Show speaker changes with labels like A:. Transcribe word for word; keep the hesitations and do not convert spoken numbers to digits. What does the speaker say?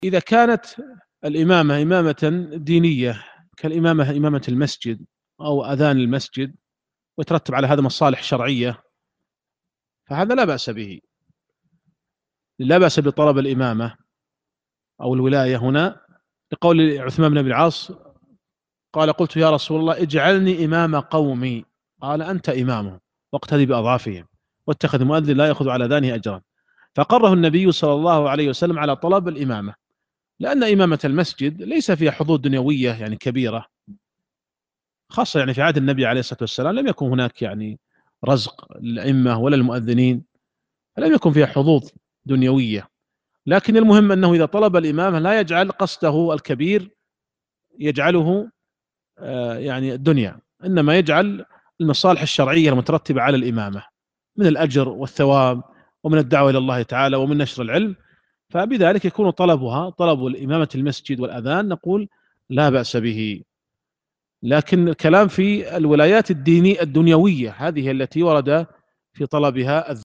A: إذا كانت الإمامة إمامة دينية كالإمامة إمامة المسجد أو أذان المسجد ويترتب على هذا مصالح شرعية، فهذا لا بأس به، لا بأس بطلب الإمامة أو الولاية هنا، لقول عثمان بن أبي العاص قال: قلت يا رسول الله اجعلني إمام قومي، قال: أنت إمامهم واقتدي بأضعافهم واتخذ مؤذن لا يأخذ على ذانه أجرا. فقره النبي صلى الله عليه وسلم على طلب الإمامة، لأن إمامة المسجد ليس فيها حظوظ دنيوية يعني كبيرة، خاصة يعني في عهد النبي عليه الصلاة والسلام لم يكن هناك يعني رزق للأئمة ولا المؤذنين، لم يكن فيها حظوظ دنيوية. لكن المهم أنه إذا طلب الإمامة لا يجعل قصده الكبير يجعله آه، يعني الدنيا، إنما يجعل المصالح الشرعية المترتبة على الإمامة من الأجر والثواب ومن الدعوة إلى الله تعالى ومن نشر العلم، فبذلك يكون طلبها طلب الإمامة المسجد والأذان نقول لا بأس به. لكن الكلام في الولايات الدينية الدنيوية هذه التي ورد في طلبها